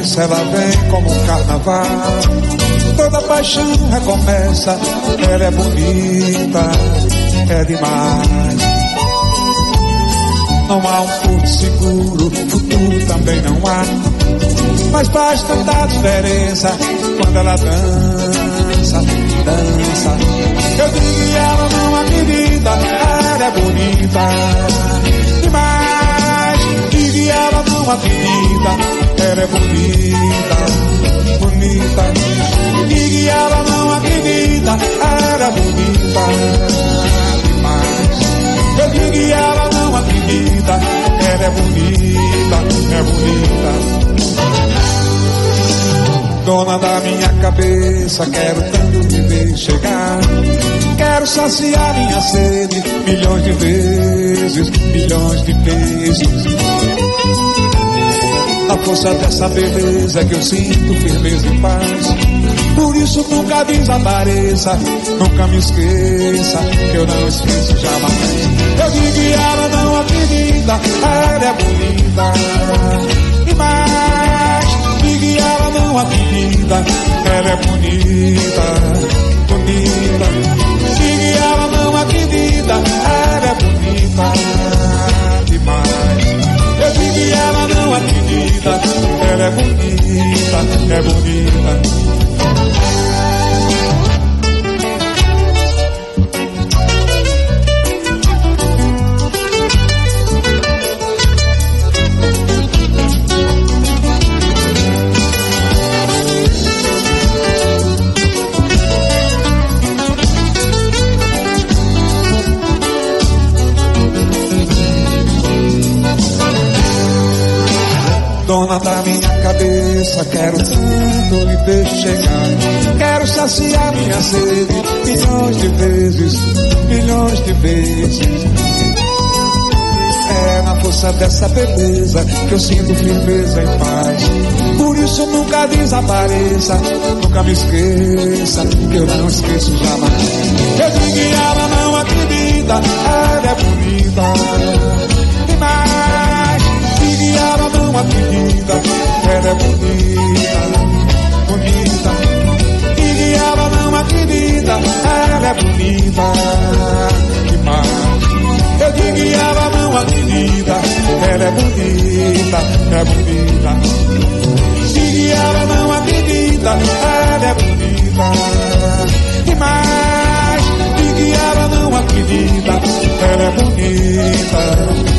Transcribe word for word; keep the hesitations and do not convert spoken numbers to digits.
isso ela vem como um carnaval. Toda paixão recomeça, ela é bonita, é demais. Não há um porto seguro, futuro também não há, mas faz tanta diferença quando ela dança, dança. Eu digo e ela não acredita, ela é bonita demais. Digo e ela não acredita, ela é bonita, bonita. Digo e ela não acredita, ela é bonita demais. Eu digo e ela não acredita, ela é bonita, é bonita. Dona da minha cabeça, quero tanto me ver chegar. Quero saciar minha sede milhões de vezes, milhões de vezes. Na força dessa beleza que eu sinto firmeza e paz. Por isso nunca desapareça, nunca me esqueça, que eu não esqueço jamais. Eu digo e ela não acredita, ela é bonita demais. Digo e ela não acredita, ela é bonita, bonita. Digo e ela não acredita, ela é bonita demais. Eu digo e ela não acredita, ela é bonita, é bonita. Dona da minha cabeça, quero tanto me ver chegar. Quero saciar minha sede milhões de vezes, milhões de vezes. É na força dessa beleza que eu sinto firmeza e paz. Por isso nunca desapareça, nunca me esqueça, que eu não esqueço jamais. Eu digo e ela não acredita, ela é bonita demais. Digo e ela não acredita, ela é bonita, bonita. Digo e ela não acredita, ela é bonita demais. Eu digo e ela não acredita, ela é bonita, é bonita. Digo e ela não acredita, ela é bonita demais. Digo e ela não acredita, ela é bonita.